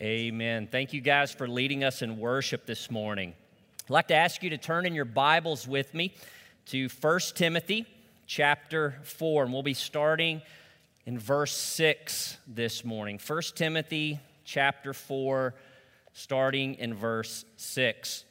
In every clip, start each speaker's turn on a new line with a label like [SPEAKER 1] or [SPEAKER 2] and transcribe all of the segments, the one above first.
[SPEAKER 1] Amen. Thank you guys for leading us in worship this morning. I'd like to ask you to turn in your Bibles with me to 1 Timothy chapter 4, and we'll be starting in verse 6 this morning. 1 Timothy chapter 4, starting in verse 6.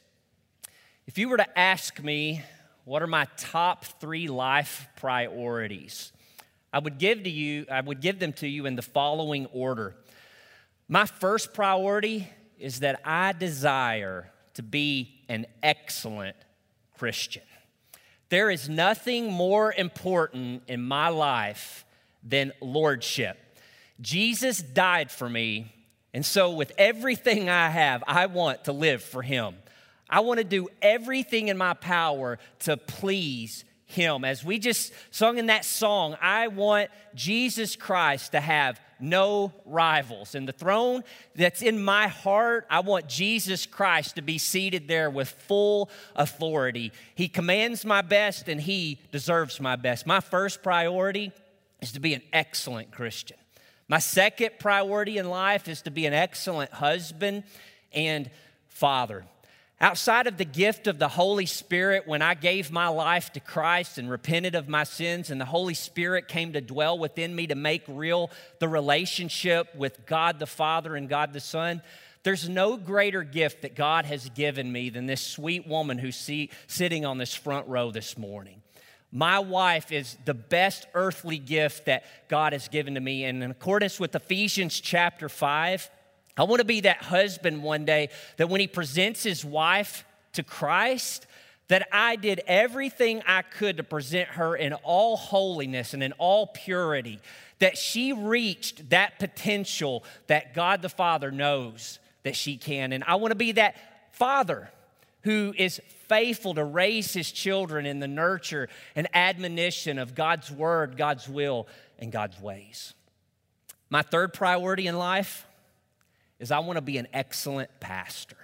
[SPEAKER 1] If you were to ask me, what are my top 3 life priorities? I would give them to you in the following order. My first priority is that I desire to be an excellent Christian. There is nothing more important in my life than lordship. Jesus died for me, and so with everything I have, I want to live for Him. I want to do everything in my power to please Him. As we just sung in that song, I want Jesus Christ to have no rivals. And the throne that's in my heart, I want Jesus Christ to be seated there with full authority. He commands my best and He deserves my best. My first priority is to be an excellent Christian. My second priority in life is to be an excellent husband and father. Outside of the gift of the Holy Spirit, when I gave my life to Christ and repented of my sins, and the Holy Spirit came to dwell within me to make real the relationship with God the Father and God the Son, there's no greater gift that God has given me than this sweet woman who's sitting on this front row this morning. My wife is the best earthly gift that God has given to me, and in accordance with Ephesians chapter 5, I want to be that husband one day that when he presents his wife to Christ, that I did everything I could to present her in all holiness and in all purity, that she reached that potential that God the Father knows that she can. And I want to be that father who is faithful to raise his children in the nurture and admonition of God's word, God's will, and God's ways. My third priority in life is I want to be an excellent pastor.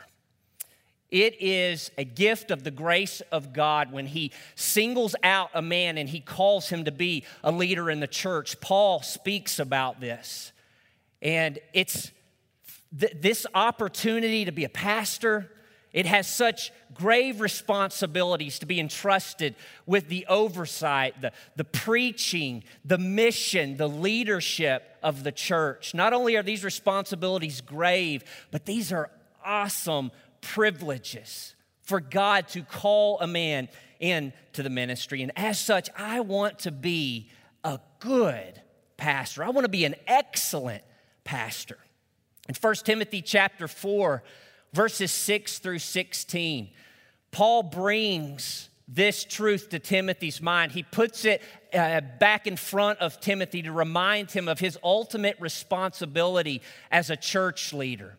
[SPEAKER 1] It is a gift of the grace of God when He singles out a man and He calls him to be a leader in the church. Paul speaks about this. And it's this opportunity to be a pastor, it has such grave responsibilities to be entrusted with the oversight, the preaching, the mission, the leadership of the church. Not only are these responsibilities grave, but these are awesome privileges for God to call a man into the ministry. And as such, I want to be a good pastor. I want to be an excellent pastor. In 1 Timothy chapter 4, verses 6 through 16, Paul brings this truth to Timothy's mind. He puts it back in front of Timothy to remind him of his ultimate responsibility as a church leader.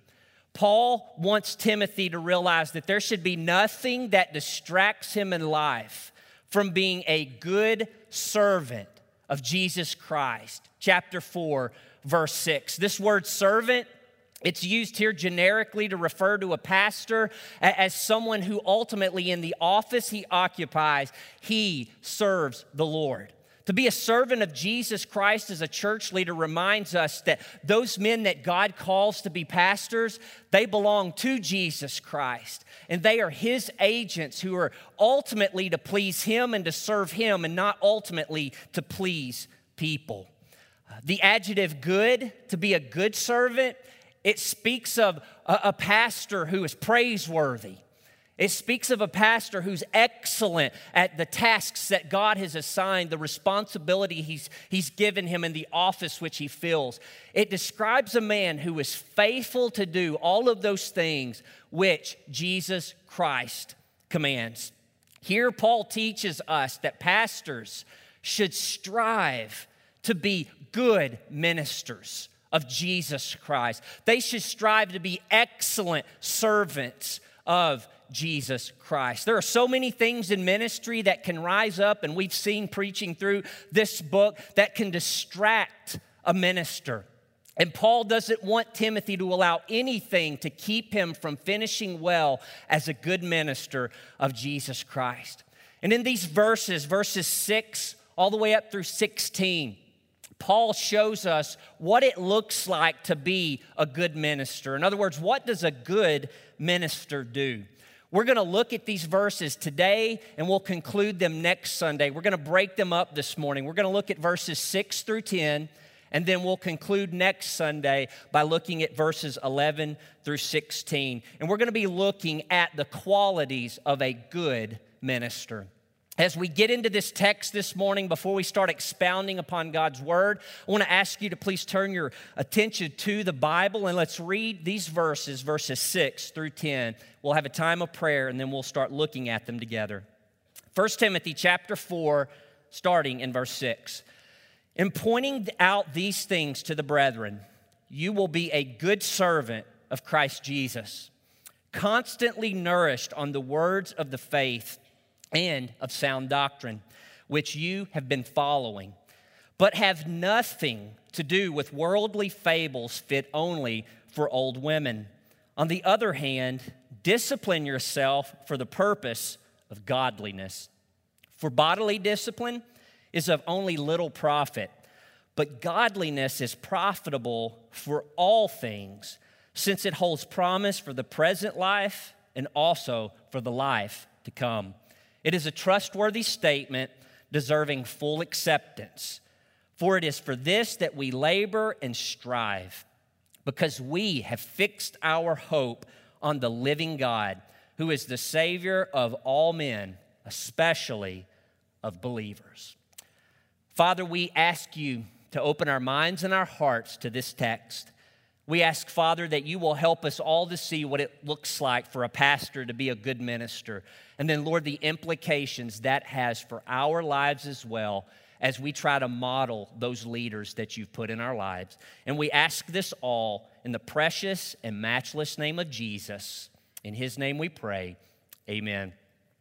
[SPEAKER 1] Paul wants Timothy to realize that there should be nothing that distracts him in life from being a good servant of Jesus Christ. Chapter 4, verse 6. This word servant, it's used here generically to refer to a pastor as someone who ultimately in the office he occupies, he serves the Lord. To be a servant of Jesus Christ as a church leader reminds us that those men that God calls to be pastors, they belong to Jesus Christ. And they are His agents who are ultimately to please Him and to serve Him and not ultimately to please people. The adjective good, to be a good servant, it speaks of a pastor who is praiseworthy. It speaks of a pastor who's excellent at the tasks that God has assigned, the responsibility he's given him in the office which he fills. It describes a man who is faithful to do all of those things which Jesus Christ commands. Here, Paul teaches us that pastors should strive to be good ministers of Jesus Christ. They should strive to be excellent servants of Jesus Christ. There are so many things in ministry that can rise up, and we've seen preaching through this book, that can distract a minister. And Paul doesn't want Timothy to allow anything to keep him from finishing well as a good minister of Jesus Christ. And in these verses 6 all the way up through 16, Paul shows us what it looks like to be a good minister. In other words, what does a good minister do? We're going to look at these verses today, and we'll conclude them next Sunday. We're going to break them up this morning. We're going to look at verses 6 through 10, and then we'll conclude next Sunday by looking at verses 11 through 16. And we're going to be looking at the qualities of a good minister. As we get into this text this morning, before we start expounding upon God's Word, I want to ask you to please turn your attention to the Bible and let's read these verses 6 through 10. We'll have a time of prayer and then we'll start looking at them together. 1 Timothy chapter 4, starting in verse 6. In pointing out these things to the brethren, you will be a good servant of Christ Jesus, constantly nourished on the words of the faith and of sound doctrine, which you have been following, but have nothing to do with worldly fables fit only for old women. On the other hand, discipline yourself for the purpose of godliness. For bodily discipline is of only little profit, but godliness is profitable for all things, since it holds promise for the present life and also for the life to come. It is a trustworthy statement deserving full acceptance. For it is for this that we labor and strive, because we have fixed our hope on the living God, who is the Savior of all men, especially of believers. Father, we ask you to open our minds and our hearts to this text. We ask, Father, that you will help us all to see what it looks like for a pastor to be a good minister. And then, Lord, the implications that has for our lives as well as we try to model those leaders that you've put in our lives. And we ask this all in the precious and matchless name of Jesus. In his name we pray. Amen.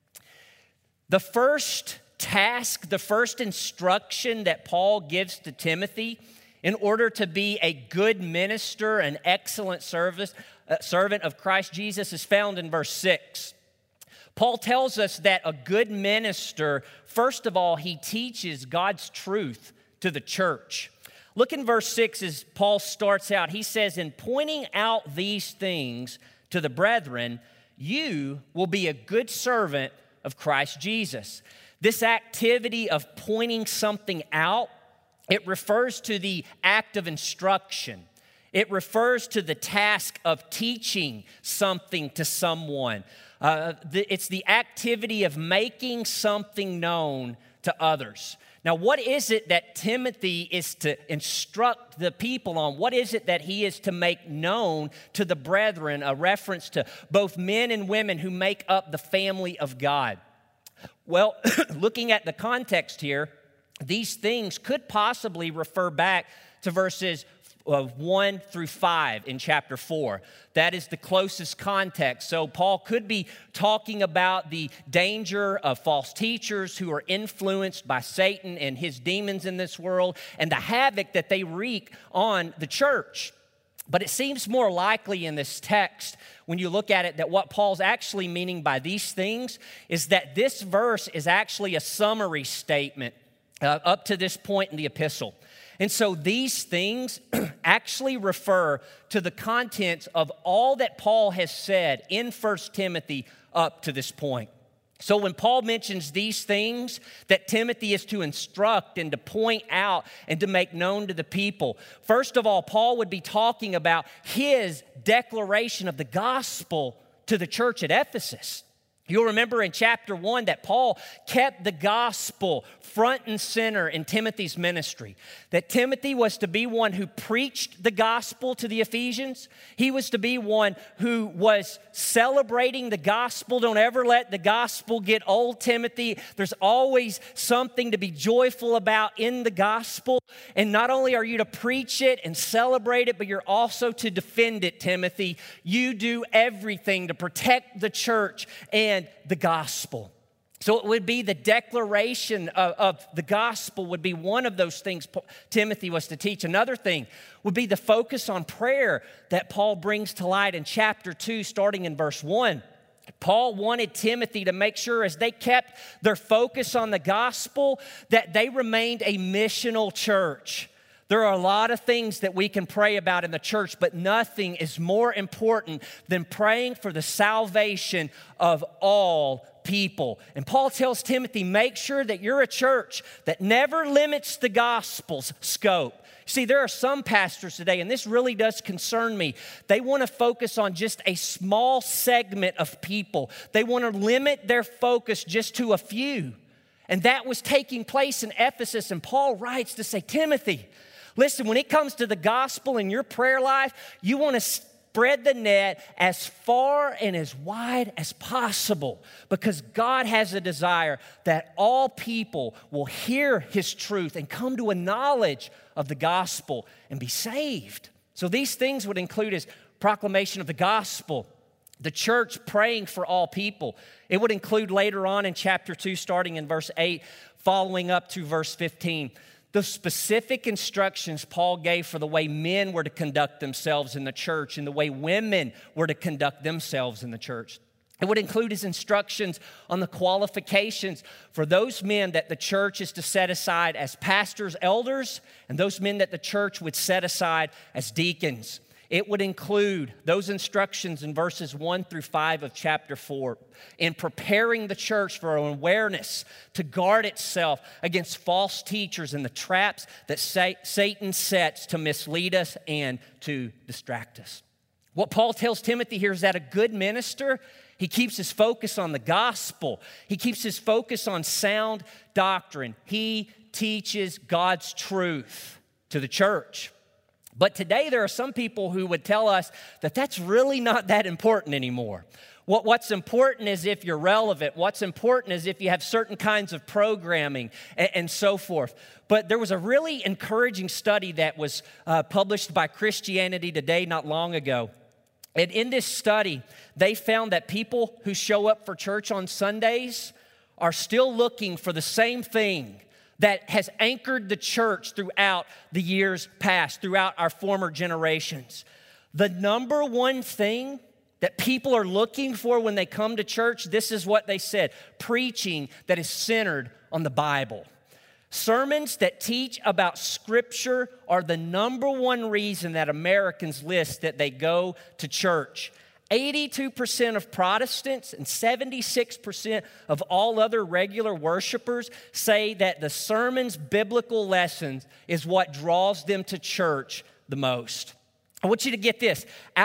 [SPEAKER 1] The first task, the first instruction that Paul gives to Timothy in order to be a good minister, an excellent servant of Christ Jesus, is found in verse 6. Paul tells us that a good minister, first of all, he teaches God's truth to the church. Look in verse 6 as Paul starts out. He says, in pointing out these things to the brethren, you will be a good servant of Christ Jesus. This activity of pointing something out, it refers to the act of instruction. It refers to the task of teaching something to someone. It's the activity of making something known to others. Now, what is it that Timothy is to instruct the people on? What is it that he is to make known to the brethren, a reference to both men and women who make up the family of God? Well, looking at the context here, these things could possibly refer back to verses 1 through 5 in chapter 4. That is the closest context. So Paul could be talking about the danger of false teachers who are influenced by Satan and his demons in this world and the havoc that they wreak on the church. But it seems more likely in this text, when you look at it, that what Paul's actually meaning by these things is that this verse is actually a summary statement up to this point in the epistle. And so these things actually refer to the contents of all that Paul has said in 1 Timothy up to this point. So when Paul mentions these things that Timothy is to instruct and to point out and to make known to the people, first of all, Paul would be talking about his declaration of the gospel to the church at Ephesus. You'll remember in chapter 1 that Paul kept the gospel front and center in Timothy's ministry. That Timothy was to be one who preached the gospel to the Ephesians. He was to be one who was celebrating the gospel. Don't ever let the gospel get old, Timothy. There's always something to be joyful about in the gospel. And not only are you to preach it and celebrate it, but you're also to defend it, Timothy. You do everything to protect the church and the gospel. So it would be the declaration of the gospel would be one of those things Timothy was to teach. Another thing would be the focus on prayer that Paul brings to light in chapter 2, starting in verse 1. Paul wanted Timothy to make sure as they kept their focus on the gospel that they remained a missional church. There are a lot of things that we can pray about in the church, but nothing is more important than praying for the salvation of all people. And Paul tells Timothy, make sure that you're a church that never limits the gospel's scope. See, there are some pastors today, and this really does concern me. They want to focus on just a small segment of people. They want to limit their focus just to a few. And that was taking place in Ephesus. And Paul writes to say, Timothy, listen, when it comes to the gospel in your prayer life, you want to spread the net as far and as wide as possible, because God has a desire that all people will hear His truth and come to a knowledge of the gospel and be saved. So these things would include His proclamation of the gospel, the church praying for all people. It would include later on in chapter 2, starting in verse 8, following up to verse 15, the specific instructions Paul gave for the way men were to conduct themselves in the church and the way women were to conduct themselves in the church. It would include his instructions on the qualifications for those men that the church is to set aside as pastors, elders, and those men that the church would set aside as deacons. It would include those instructions in verses 1 through 5 of chapter 4 in preparing the church for an awareness to guard itself against false teachers and the traps that Satan sets to mislead us and to distract us. What Paul tells Timothy here is that a good minister, he keeps his focus on the gospel. He keeps his focus on sound doctrine. He teaches God's truth to the church. But today there are some people who would tell us that that's really not that important anymore. What's important is if you're relevant. What's important is if you have certain kinds of programming and so forth. But there was a really encouraging study that was published by Christianity Today not long ago. And in this study, they found that people who show up for church on Sundays are still looking for the same thing that has anchored the church throughout the years past, throughout our former generations. The number one thing that people are looking for when they come to church, this is what they said: preaching that is centered on the Bible. Sermons that teach about Scripture are the number one reason that Americans list that they go to church. 82% of Protestants and 76% of all other regular worshipers say that the sermon's biblical lessons is what draws them to church the most. I want you to get this.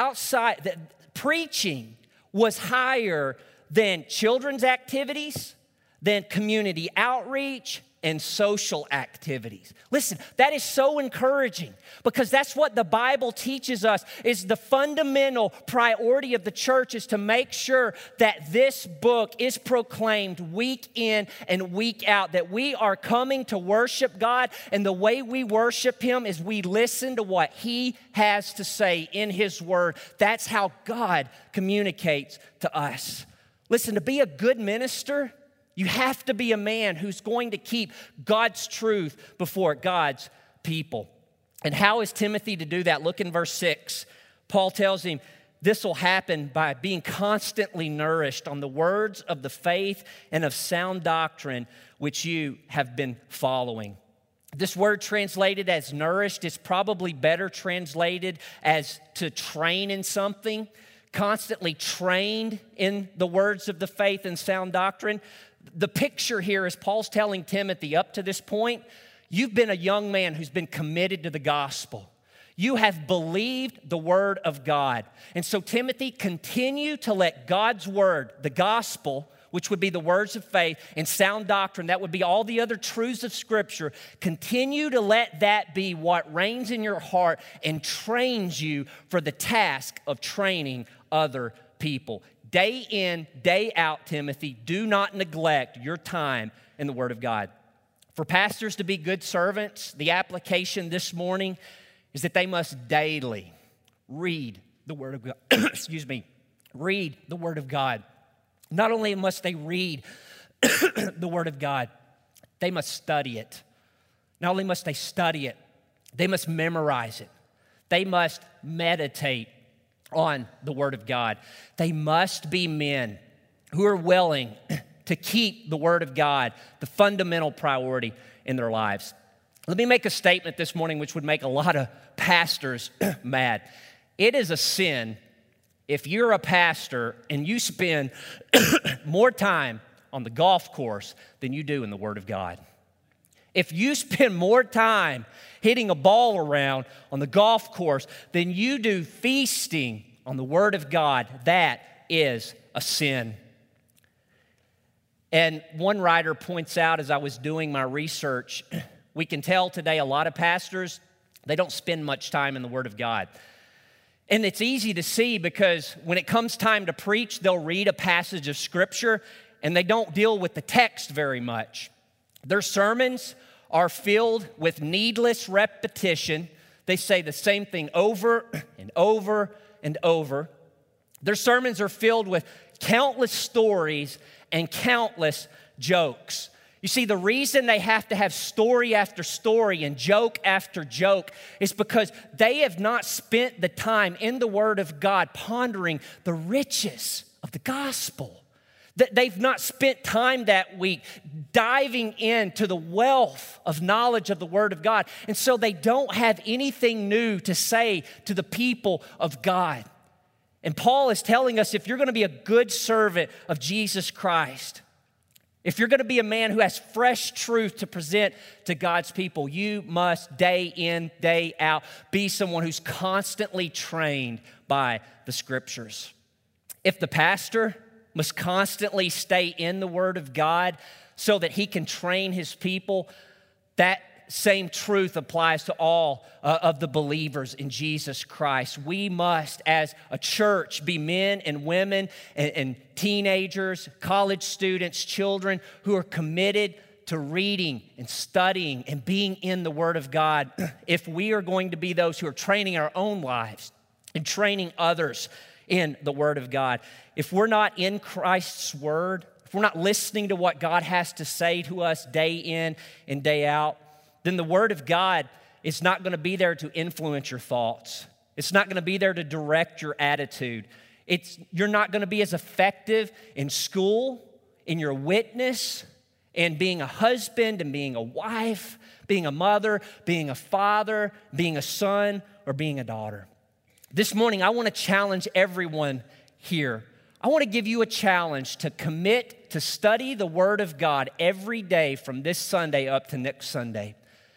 [SPEAKER 1] Preaching was higher than children's activities, than community outreach, and social activities. Listen, that is so encouraging, because that's what the Bible teaches us is the fundamental priority of the church is to make sure that this book is proclaimed week in and week out, that we are coming to worship God, and the way we worship Him is we listen to what He has to say in His Word. That's how God communicates to us. Listen, to be a good minister, you have to be a man who's going to keep God's truth before God's people. And how is Timothy to do that? Look in verse 6. Paul tells him this will happen by being constantly nourished on the words of the faith and of sound doctrine which you have been following. This word translated as nourished is probably better translated as to train in something, constantly trained in the words of the faith and sound doctrine. The picture here is Paul's telling Timothy, up to this point, you've been a young man who's been committed to the gospel. You have believed the word of God. And so, Timothy, continue to let God's word, the gospel, which would be the words of faith, and sound doctrine, that would be all the other truths of Scripture, continue to let that be what reigns in your heart and trains you for the task of training other people. Day in, day out, Timothy, do not neglect your time in the Word of God. For pastors to be good servants, the application this morning is that they must daily read the Word of God. Read the Word of God. Not only must they read the Word of God, they must study it. Not only must they study it, they must memorize it. They must meditate on the Word of God. They must be men who are willing to keep the Word of God the fundamental priority in their lives. Let me make a statement this morning which would make a lot of pastors mad. It is a sin if you're a pastor and you spend more time on the golf course than you do in the Word of God. If you spend more time hitting a ball around on the golf course than you do feasting on the Word of God, that is a sin. And one writer points out, as I was doing my research, we can tell today a lot of pastors, they don't spend much time in the Word of God. And it's easy to see because when it comes time to preach, they'll read a passage of Scripture and they don't deal with the text very much. Their sermons are filled with needless repetition. They say the same thing over and over and over. Their sermons are filled with countless stories and countless jokes. You see, the reason they have to have story after story and joke after joke is because they have not spent the time in the Word of God pondering the riches of the gospel. They've not spent time that week diving into the wealth of knowledge of the Word of God. And so they don't have anything new to say to the people of God. And Paul is telling us if you're going to be a good servant of Jesus Christ, if you're going to be a man who has fresh truth to present to God's people, you must day in, day out be someone who's constantly trained by the Scriptures. If the pastor must constantly stay in the Word of God so that he can train his people, that same truth applies to all of the believers in Jesus Christ. We must, as a church, be men and women and teenagers, college students, children who are committed to reading and studying and being in the Word of God if we are going to be those who are training our own lives and training others in the Word of God. If we're not in Christ's Word, if we're not listening to what God has to say to us day in and day out, then the Word of God is not going to be there to influence your thoughts. It's not going to be there to direct your attitude. You're not going to be as effective in school, in your witness, and being a husband and being a wife, being a mother, being a father, being a son, or being a daughter. This morning, I want to challenge everyone here. I want to give you a challenge to commit to study the Word of God every day from this Sunday up to next Sunday.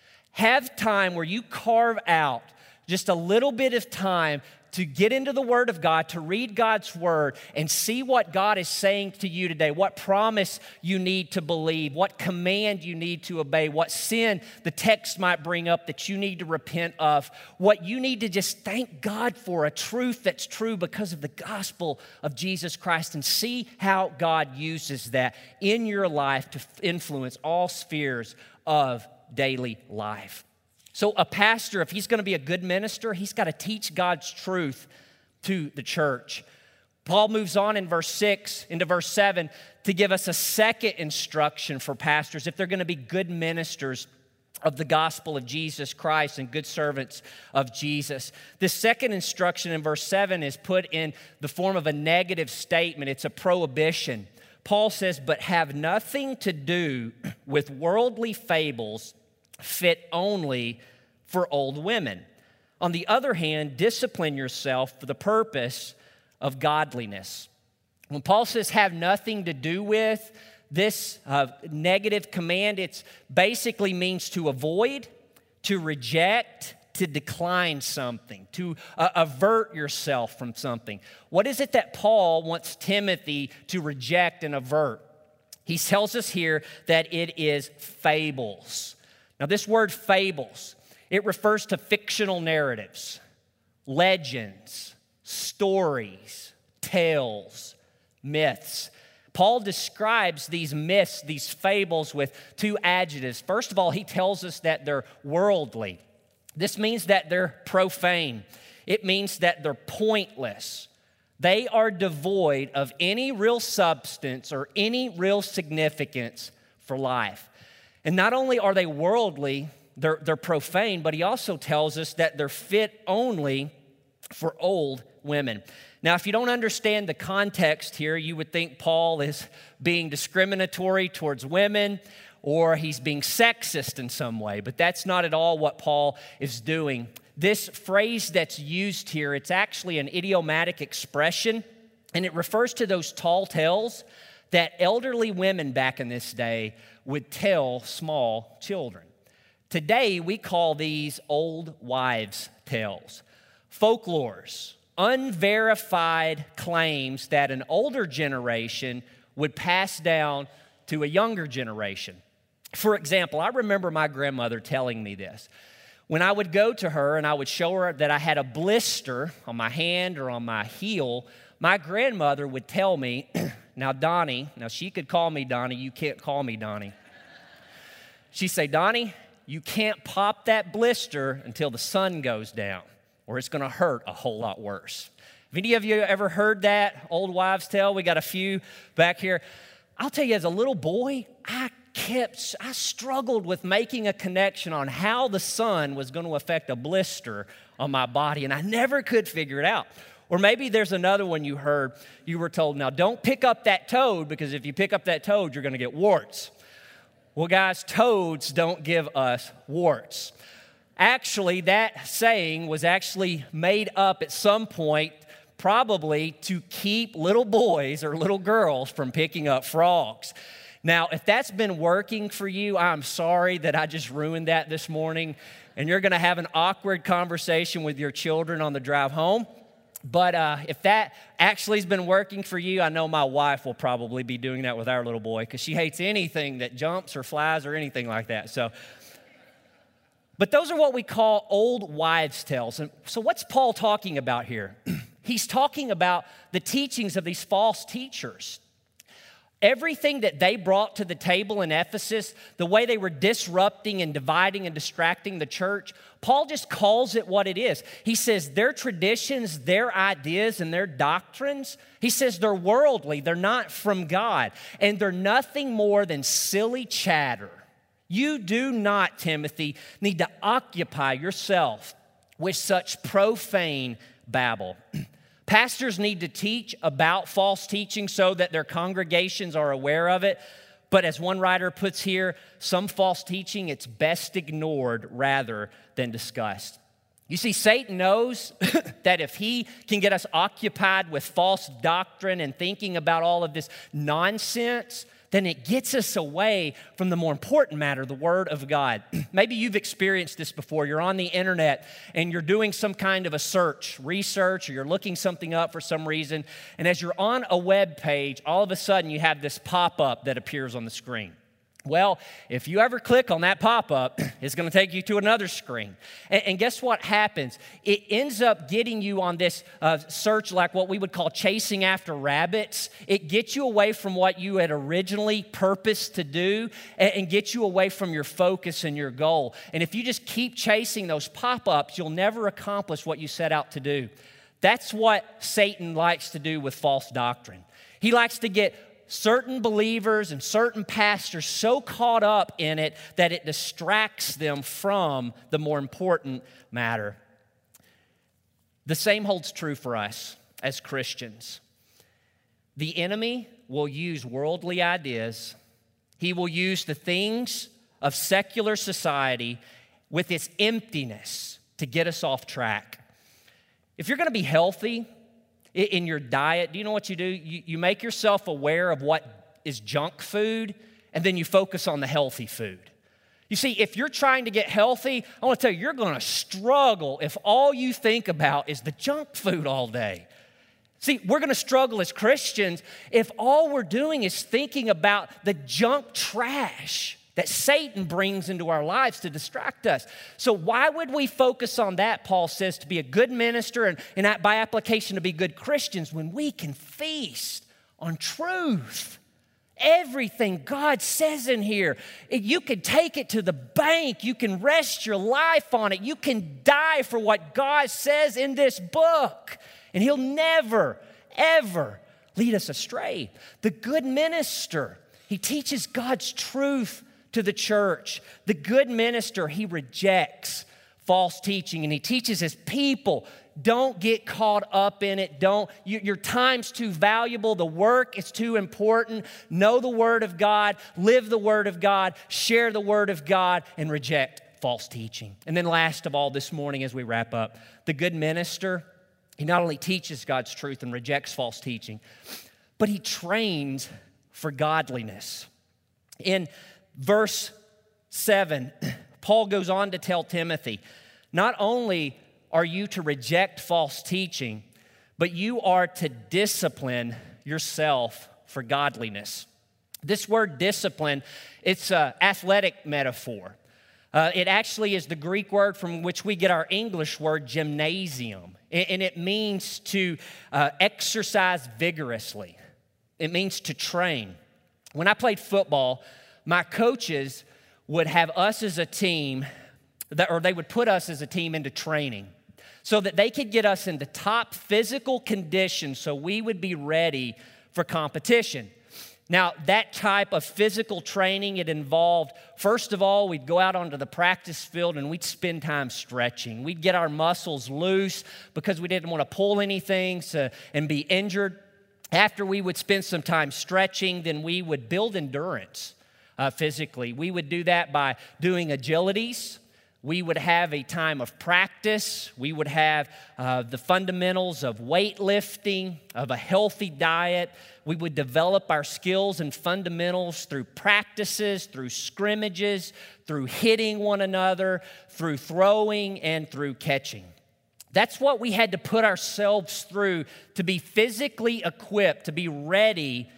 [SPEAKER 1] Have time where you carve out just a little bit of time to get into the Word of God, to read God's Word and see what God is saying to you today, what promise you need to believe, what command you need to obey, what sin the text might bring up that you need to repent of, what you need to just thank God for, a truth that's true because of the gospel of Jesus Christ, and see how God uses that in your life to influence all spheres of daily life. So a pastor, if he's going to be a good minister, he's got to teach God's truth to the church. Paul moves on in verse 6 into verse 7 to give us a second instruction for pastors if they're going to be good ministers of the gospel of Jesus Christ and good servants of Jesus. This second instruction in verse 7 is put in the form of a negative statement. It's a prohibition. Paul says, "But have nothing to do with worldly fables fit only for old women. On the other hand, discipline yourself for the purpose of godliness." When Paul says have nothing to do with, this negative command, it basically means to avoid, to reject, to decline something, to avert yourself from something. What is it that Paul wants Timothy to reject and avert? He tells us here that it is fables. Now, this word fables, it refers to fictional narratives, legends, stories, tales, myths. Paul describes these myths, these fables, with two adjectives. First of all, he tells us that they're worldly. This means that they're profane. It means that they're pointless. They are devoid of any real substance or any real significance for life. And not only are they worldly, they're profane, but he also tells us that they're fit only for old women. Now, if you don't understand the context here, you would think Paul is being discriminatory towards women, or he's being sexist in some way, but that's not at all what Paul is doing. This phrase that's used here, it's actually an idiomatic expression, and it refers to those tall tales that elderly women back in this day would tell small children. Today, we call these old wives' tales, folklores, unverified claims that an older generation would pass down to a younger generation. For example, I remember my grandmother telling me this. When I would go to her and I would show her that I had a blister on my hand or on my heel, my grandmother would tell me, now Donnie, now she could call me Donnie, you can't call me Donnie. She'd say, Donnie, you can't pop that blister until the sun goes down, or it's gonna hurt a whole lot worse. Have any of you ever heard that old wives' tale? We got a few back here. I'll tell you, as a little boy, I struggled with making a connection on how the sun was going to affect a blister on my body, and I never could figure it out. Or maybe there's another one you heard. You were told, now don't pick up that toad, because if you pick up that toad, you're going to get warts. Well, guys, toads don't give us warts. Actually, that saying was actually made up at some point, probably to keep little boys or little girls from picking up frogs. Now, if that's been working for you, I'm sorry that I just ruined that this morning, and you're going to have an awkward conversation with your children on the drive home. But if that actually has been working for you, I know my wife will probably be doing that with our little boy, because she hates anything that jumps or flies or anything like that. But those are what we call old wives' tales. And so what's Paul talking about here? He's talking about the teachings of these false teachers. Everything that they brought to the table in Ephesus, the way they were disrupting and dividing and distracting the church, Paul just calls it what it is. He says their traditions, their ideas, and their doctrines, he says they're worldly, they're not from God, and they're nothing more than silly chatter. You do not, Timothy, need to occupy yourself with such profane babble. Pastors need to teach about false teaching so that their congregations are aware of it. But as one writer puts here, some false teaching, it's best ignored rather than discussed. You see, Satan knows that if he can get us occupied with false doctrine and thinking about all of this nonsense, then it gets us away from the more important matter, the Word of God. Maybe you've experienced this before. You're on the internet and you're doing some kind of a research, or you're looking something up for some reason, and as you're on a web page, all of a sudden you have this pop-up that appears on the screen. Well, if you ever click on that pop-up, it's going to take you to another screen. And guess what happens? It ends up getting you on this search, like what we would call chasing after rabbits. It gets you away from what you had originally purposed to do and gets you away from your focus and your goal. And if you just keep chasing those pop-ups, you'll never accomplish what you set out to do. That's what Satan likes to do with false doctrine. He likes to get certain believers and certain pastors so caught up in it that it distracts them from the more important matter. The same holds true for us as Christians. The enemy will use worldly ideas. He will use the things of secular society with its emptiness to get us off track. If you're going to be healthy in your diet, do you know what you do? You make yourself aware of what is junk food, and then you focus on the healthy food. You see, if you're trying to get healthy, I want to tell you, you're going to struggle if all you think about is the junk food all day. See, we're going to struggle as Christians if all we're doing is thinking about the junk trash that Satan brings into our lives to distract us. So why would we focus on that, Paul says, to be a good minister and by application to be good Christians, when we can feast on truth? Everything God says in here, you can take it to the bank. You can rest your life on it. You can die for what God says in this book, and He'll never, ever lead us astray. The good minister, he teaches God's truth to the church. The good minister, he rejects false teaching, and he teaches his people Don't get caught up in it. Your time's too valuable. The work is too important. Know the Word of God, live the Word of God, share the Word of God, and reject false teaching. And then last of all this morning as we wrap up, the good minister, he not only teaches God's truth and rejects false teaching, but he trains for godliness. In verse 7, Paul goes on to tell Timothy, not only are you to reject false teaching, but you are to discipline yourself for godliness. This word discipline, it's an athletic metaphor. It actually is the Greek word from which we get our English word gymnasium, and it means to exercise vigorously. It means to train. When I played football, my coaches would have us as a team, or they would put us as a team into training so that they could get us into top physical condition so we would be ready for competition. Now, that type of physical training, it involved, first of all, we'd go out onto the practice field and we'd spend time stretching. We'd get our muscles loose because we didn't want to pull anything and be injured. After we would spend some time stretching, then we would build endurance physically. We would do that by doing agilities. We would have a time of practice. We would have the fundamentals of weightlifting, of a healthy diet. We would develop our skills and fundamentals through practices, through scrimmages, through hitting one another, through throwing, and through catching. That's what we had to put ourselves through to be physically equipped, to be ready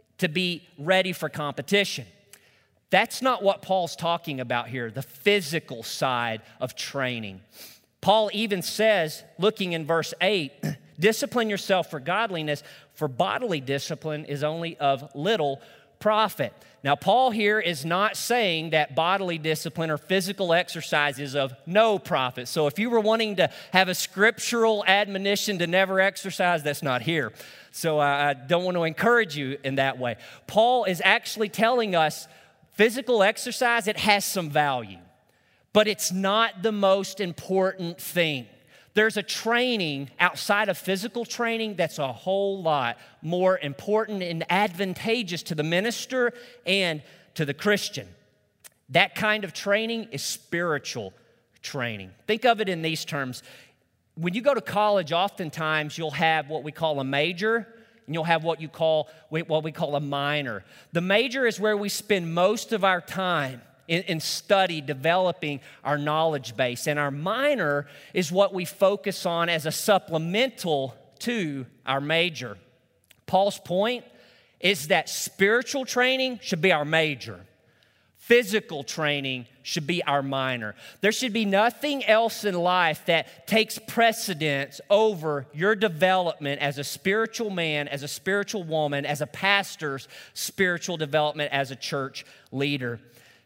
[SPEAKER 1] for competition. That's not what Paul's talking about here, the physical side of training. Paul even says, looking in verse 8, discipline yourself for godliness, for bodily discipline is only of little profit. Now, Paul here is not saying that bodily discipline or physical exercise is of no profit. So if you were wanting to have a scriptural admonition to never exercise, that's not here. So I don't want to encourage you in that way. Paul is actually telling us physical exercise, it has some value, but it's not the most important thing. There's a training outside of physical training that's a whole lot more important and advantageous to the minister and to the Christian. That kind of training is spiritual training. Think of it in these terms. When you go to college, oftentimes you'll have what we call a major, and you'll have what we call a minor. The major is where we spend most of our time in study, developing our knowledge base. And our minor is what we focus on as a supplemental to our major. Paul's point is that spiritual training should be our major. Physical training should be our minor. There should be nothing else in life that takes precedence over your development as a spiritual man, as a spiritual woman, as a pastor's spiritual development as a church leader.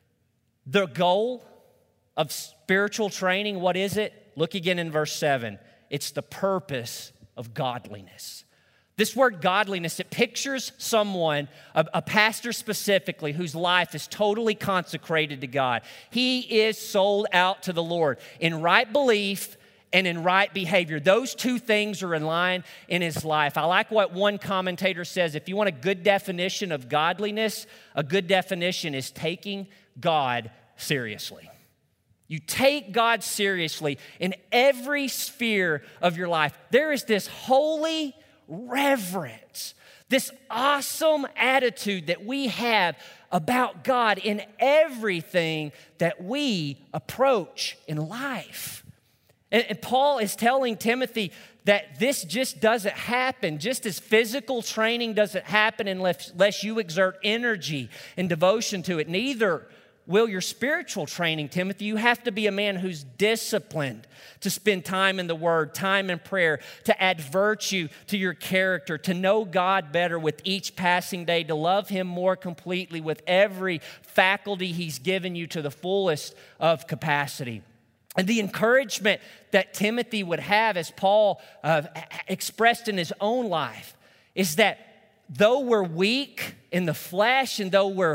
[SPEAKER 1] The goal of spiritual training, what is it? Look again in verse 7. It's the purpose of godliness. This word godliness, it pictures someone, a pastor specifically, whose life is totally consecrated to God. He is sold out to the Lord in right belief and in right behavior. Those two things are in line in his life. I like what one commentator says. If you want a good definition of godliness, a good definition is taking God seriously. You take God seriously in every sphere of your life. There is this holy reverence, this awesome attitude that we have about God in everything that we approach in life. And Paul is telling Timothy that this just doesn't happen, just as physical training doesn't happen unless you exert energy and devotion to it. Neither will your spiritual training, Timothy. You have to be a man who's disciplined to spend time in the Word, time in prayer, to add virtue to your character, to know God better with each passing day, to love Him more completely with every faculty He's given you to the fullest of capacity. And the encouragement that Timothy would have, as Paul expressed in his own life, is that though we're weak in the flesh and though we're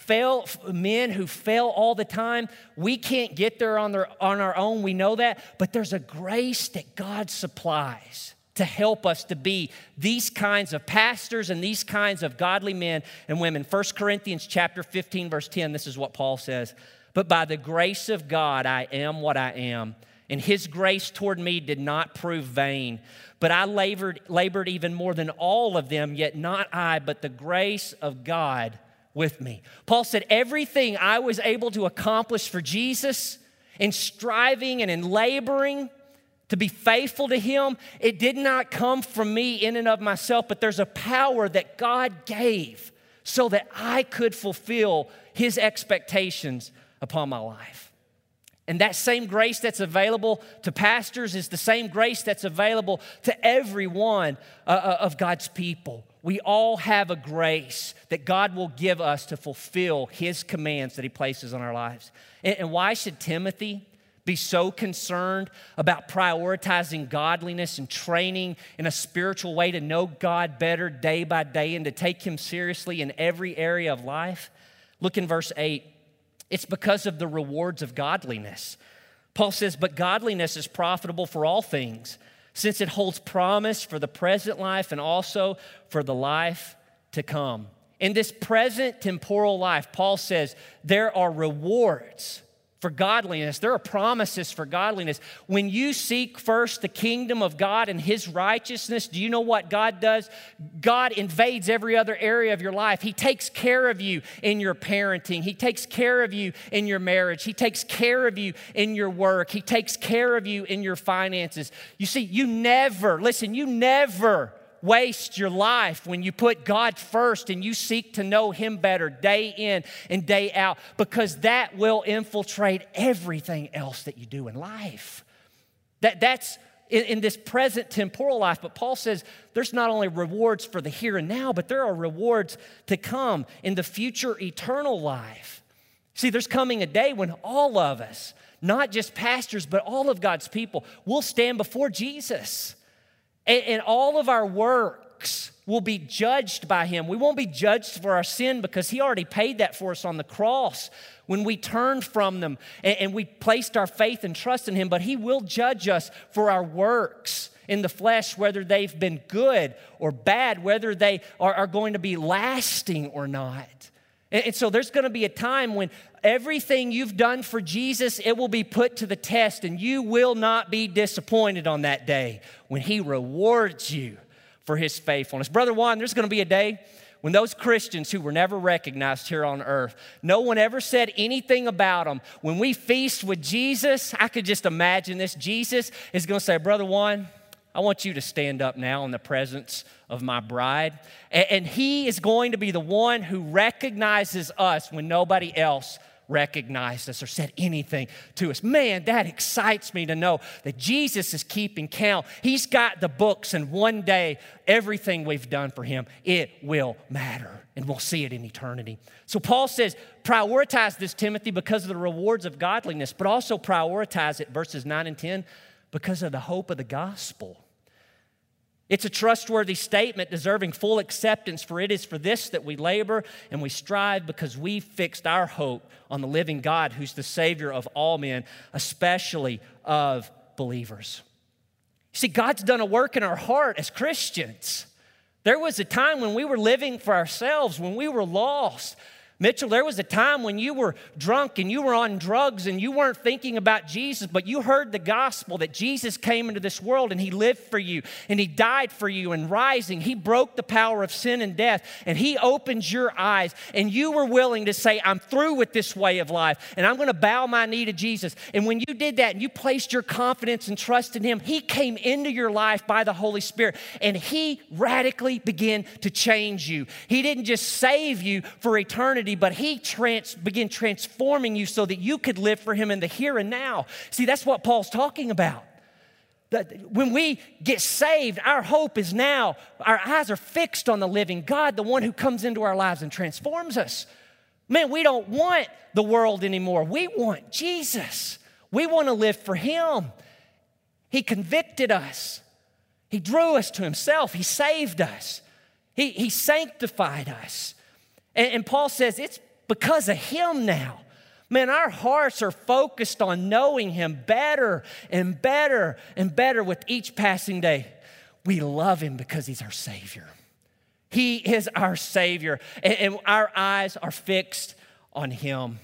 [SPEAKER 1] men who fail all the time. We can't get there on our own. We know that. But there's a grace that God supplies to help us to be these kinds of pastors and these kinds of godly men and women. 1 Corinthians chapter 15, verse 10, this is what Paul says. But by the grace of God, I am what I am. And his grace toward me did not prove vain. But I labored even more than all of them, yet not I, but the grace of God with me. Paul said, everything I was able to accomplish for Jesus in striving and in laboring to be faithful to him, it did not come from me in and of myself, but there's a power that God gave so that I could fulfill his expectations upon my life. And that same grace that's available to pastors is the same grace that's available to every one of God's people. We all have a grace that God will give us to fulfill his commands that he places on our lives. And why should Timothy be so concerned about prioritizing godliness and training in a spiritual way to know God better day by day and to take him seriously in every area of life? Look in verse 8. It's because of the rewards of godliness. Paul says, but godliness is profitable for all things, since it holds promise for the present life and also for the life to come. In this present temporal life, Paul says, there are rewards for godliness. There are promises for godliness. When you seek first the kingdom of God and his righteousness, do you know what God does? God invades every other area of your life. He takes care of you in your parenting. He takes care of you in your marriage. He takes care of you in your work. He takes care of you in your finances. You see, you never waste your life when you put God first and you seek to know him better day in and day out, because that will infiltrate everything else that you do in life. That's in this present temporal life. But Paul says there's not only rewards for the here and now, but there are rewards to come in the future eternal life. See, there's coming a day when all of us, not just pastors, but all of God's people, will stand before Jesus. And all of our works will be judged by him. We won't be judged for our sin because he already paid that for us on the cross when we turned from them and we placed our faith and trust in him. But he will judge us for our works in the flesh, whether they've been good or bad, whether they are going to be lasting or not. And so there's going to be a time when everything you've done for Jesus, it will be put to the test, and you will not be disappointed on that day when he rewards you for his faithfulness. Brother Juan, there's going to be a day when those Christians who were never recognized here on earth, no one ever said anything about them. When we feast with Jesus, I could just imagine this. Jesus is going to say, Brother Juan, I want you to stand up now in the presence of my bride. And he is going to be the one who recognizes us when nobody else recognized us or said anything to us. Man, that excites me to know that Jesus is keeping count. He's got the books, and one day, everything we've done for him, it will matter, and we'll see it in eternity. So Paul says, prioritize this, Timothy, because of the rewards of godliness, but also prioritize it, verses 9 and 10, because of the hope of the gospel. It's a trustworthy statement deserving full acceptance, for it is for this that we labor and we strive, because we fixed our hope on the living God, who's the Savior of all men, especially of believers. See, God's done a work in our heart as Christians. There was a time when we were living for ourselves, when we were lost. Mitchell, there was a time when you were drunk and you were on drugs and you weren't thinking about Jesus, but you heard the gospel that Jesus came into this world and he lived for you and he died for you, and rising, he broke the power of sin and death, and he opened your eyes, and you were willing to say, I'm through with this way of life and I'm going to bow my knee to Jesus. And when you did that and you placed your confidence and trust in him, he came into your life by the Holy Spirit and he radically began to change you. He didn't just save you for eternity, but he began transforming you so that you could live for him in the here and now. See, that's what Paul's talking about. When we get saved, our hope is now. Our eyes are fixed on the living God, the one who comes into our lives and transforms us. Man, we don't want the world anymore. We want Jesus. We want to live for him. He convicted us. He drew us to himself. He saved us. He sanctified us. And Paul says it's because of Him now. Man, our hearts are focused on knowing Him better and better and better with each passing day. We love Him because He's our Savior. He is our Savior, and our eyes are fixed on Him.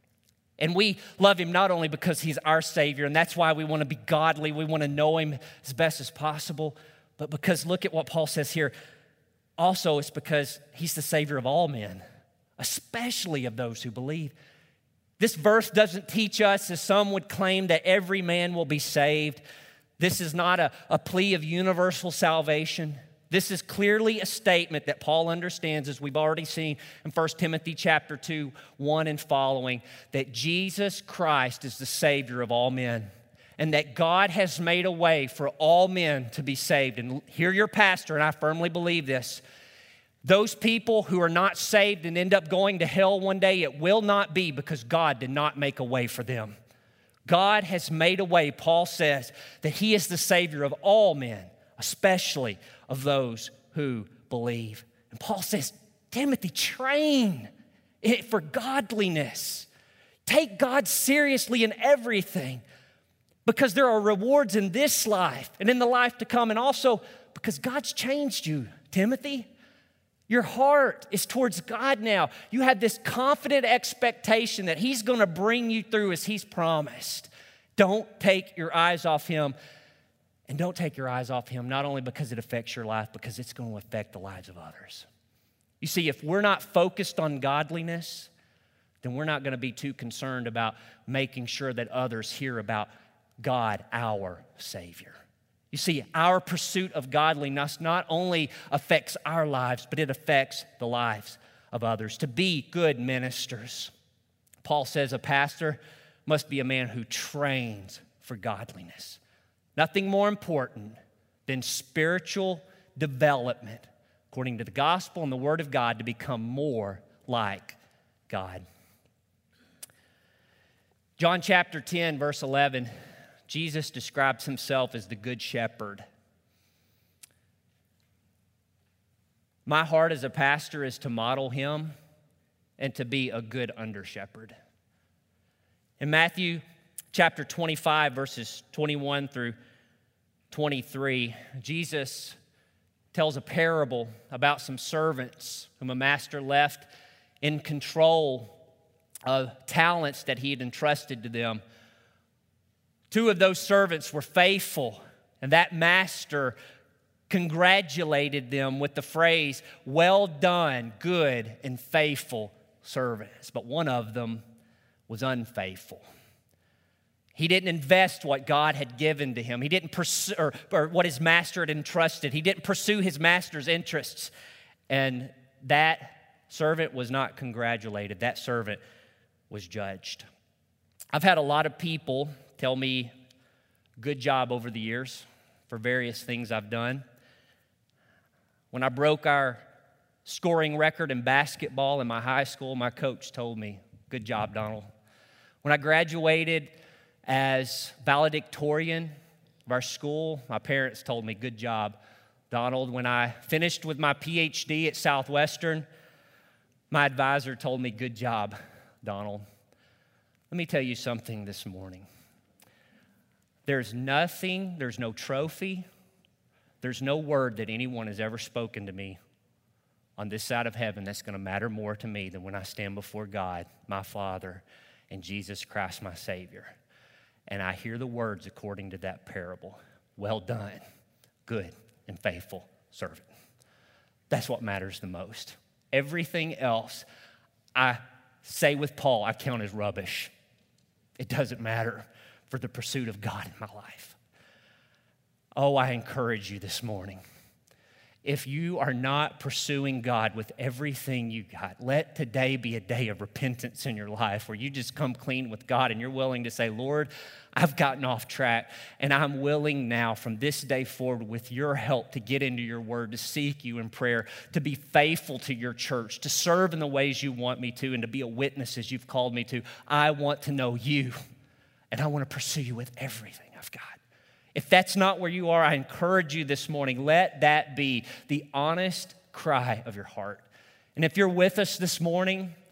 [SPEAKER 1] And we love Him not only because He's our Savior, and that's why we want to be godly, we want to know Him as best as possible, but because look at what Paul says here. Also, it's because He's the Savior of all men, especially of those who believe. This verse doesn't teach us, as some would claim, that every man will be saved. This is not a plea of universal salvation. This is clearly a statement that Paul understands, as we've already seen in 1 Timothy chapter 2, 1 and following, that Jesus Christ is the Savior of all men, and that God has made a way for all men to be saved. And hear your pastor, and I firmly believe this. Those people who are not saved and end up going to hell one day, it will not be because God did not make a way for them. God has made a way, Paul says, that He is the Savior of all men, especially of those who believe. And Paul says, Timothy, train it for godliness. Take God seriously in everything, because there are rewards in this life and in the life to come, and also because God's changed you, Timothy. Your heart is towards God now. You have this confident expectation that He's going to bring you through as He's promised. Don't take your eyes off Him. And don't take your eyes off Him, not only because it affects your life, because it's going to affect the lives of others. You see, if we're not focused on godliness, then we're not going to be too concerned about making sure that others hear about God, our Savior. You see, our pursuit of godliness not only affects our lives, but it affects the lives of others. To be good ministers, Paul says a pastor must be a man who trains for godliness. Nothing more important than spiritual development, according to the gospel and the Word of God, to become more like God. John chapter 10, verse 11, Jesus describes Himself as the Good Shepherd. My heart as a pastor is to model Him and to be a good under-shepherd. In Matthew chapter 25, verses 21 through 23, Jesus tells a parable about some servants whom a master left in control of talents that he had entrusted to them. Two of those servants were faithful, and that master congratulated them with the phrase, "Well done, good and faithful servants." But one of them was unfaithful. He didn't invest what God had given to him. He didn't pursue, or what his master had entrusted. He didn't pursue his master's interests. And that servant was not congratulated. That servant was judged. I've had a lot of people tell me good job over the years for various things I've done. When I broke our scoring record in basketball in my high school, my coach told me, "Good job, Donald." When I graduated as valedictorian of our school, my parents told me, "Good job, Donald." When I finished with my PhD at Southwestern, my advisor told me, "Good job, Donald." Let me tell you something this morning. There's no trophy, there's no word that anyone has ever spoken to me on this side of heaven that's going to matter more to me than when I stand before God, my Father, and Jesus Christ, my Savior. And I hear the words according to that parable. "Well done, good and faithful servant." That's what matters the most. Everything else, I say with Paul, I count as rubbish. It doesn't matter for the pursuit of God in my life. Oh, I encourage you this morning. If you are not pursuing God with everything you got, let today be a day of repentance in your life where you just come clean with God and you're willing to say, "Lord, I've gotten off track, and I'm willing now from this day forward with your help to get into your word, to seek you in prayer, to be faithful to your church, to serve in the ways you want me to, and to be a witness as you've called me to. I want to know you, and I want to pursue you with everything I've got." If that's not where you are, I encourage you this morning, let that be the honest cry of your heart. And if you're with us this morning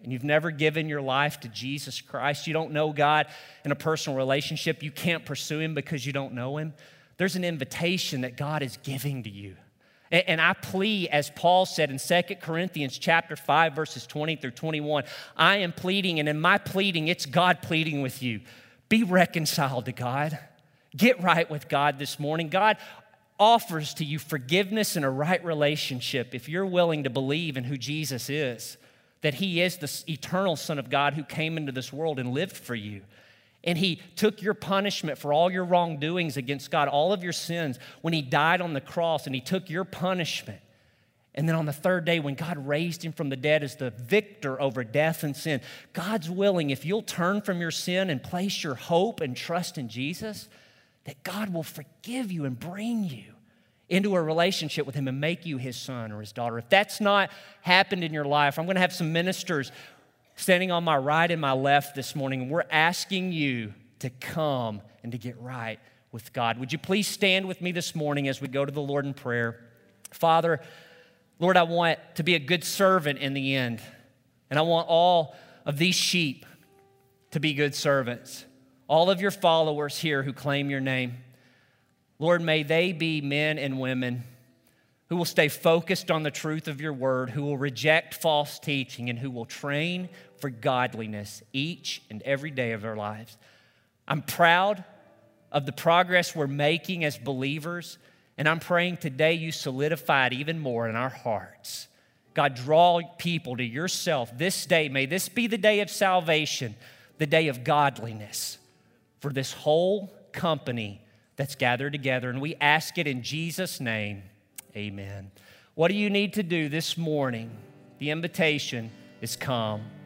[SPEAKER 1] and you've never given your life to Jesus Christ, you don't know God in a personal relationship, you can't pursue Him because you don't know Him, there's an invitation that God is giving to you. And I plead, as Paul said in 2 Corinthians chapter 5, verses 20 through 21, I am pleading, and in my pleading, it's God pleading with you. Be reconciled to God. Get right with God this morning. God offers to you forgiveness and a right relationship if you're willing to believe in who Jesus is, that He is the eternal Son of God who came into this world and lived for you. And He took your punishment for all your wrongdoings against God, all of your sins, when He died on the cross, and He took your punishment. And then on the third day, when God raised Him from the dead as the victor over death and sin, God's willing, if you'll turn from your sin and place your hope and trust in Jesus, that God will forgive you and bring you into a relationship with Him and make you His son or His daughter. If that's not happened in your life, I'm going to have some ministers standing on my right and my left this morning, and we're asking you to come and to get right with God. Would you please stand with me this morning as we go to the Lord in prayer? Father, Lord, I want to be a good servant in the end, and I want all of these sheep to be good servants. All of your followers here who claim your name, Lord, may they be men and women who will stay focused on the truth of your word, who will reject false teaching, and who will train for godliness each and every day of their lives. I'm proud of the progress we're making as believers, and I'm praying today you solidify it even more in our hearts. God, draw people to yourself this day. May this be the day of salvation, the day of godliness for this whole company that's gathered together. And we ask it in Jesus' name. Amen. What do you need to do this morning? The invitation is come.